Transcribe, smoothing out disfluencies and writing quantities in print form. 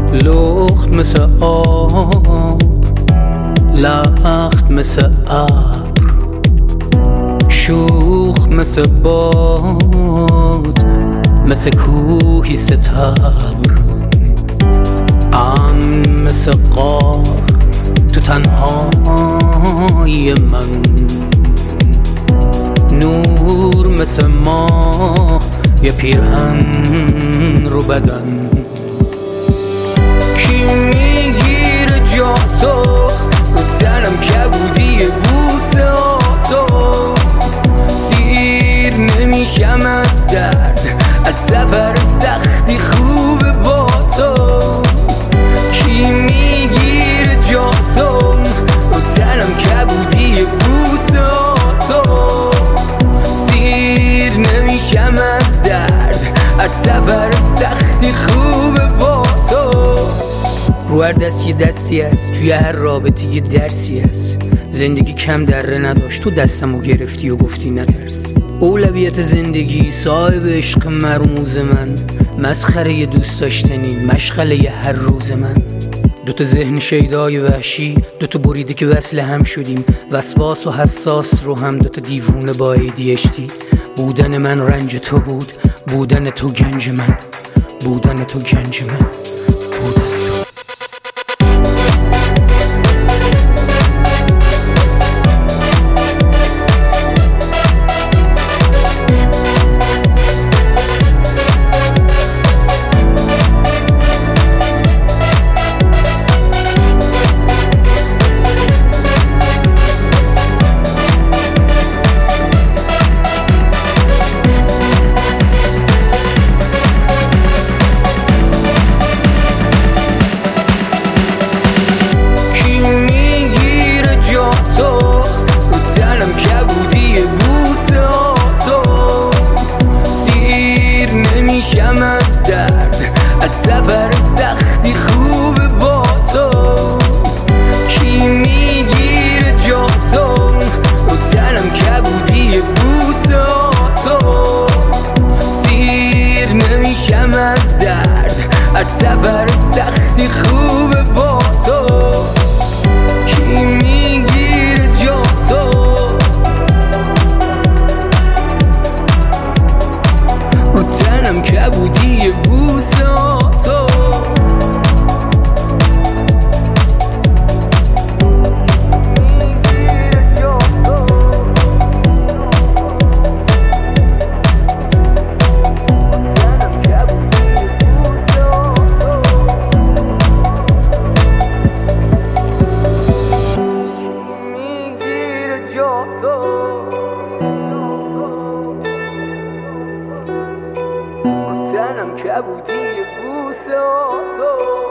لخت مثل آب، لخت مثل ابر، شوخ مثل باد، مثل کوهی ستبر، مثل غار تو تنهای من، نور مثل ماه یه پیرهن رو بدن. کی میگیره جا تو رو تنم کبودی بوسه تو، سیر نمیشم از درد، از سفر سختی خوبه با تو. کی میگیره جا تو رو تنم کبودی بوسه تو، سیر نمیشم از درد، از سفر سختی خوبه با تو. رو هر دست یه دستی هست، توی هر رابطه یه درسی هست. زندگی کم دره نداشت، تو دستمو گرفتی و گفتی نترس. اولویت زندگی صاحب عشق مرموز من، مسخره یه دوست داشتنی مشغله یه هر روز من. دوتا ذهن شیدای وحشی، دوتا بریده که وصل هم شدیم، وسواس و حساس رو هم دوتا دیوونه با ADHD. بودن من رنج تو بود، بودن تو گنج من، بودن تو گنج من، بودن تو. از درد، از سفر سختی خوبه با تو. کی میگیره جا تو رو تنم کبودی بوسه تو، سیر نمیشم از درد، از سفر سختی خوبه با تو. کی میگیره جا تو رو تنم کبودی بوسه تو. تنم کبودی بوسه تو.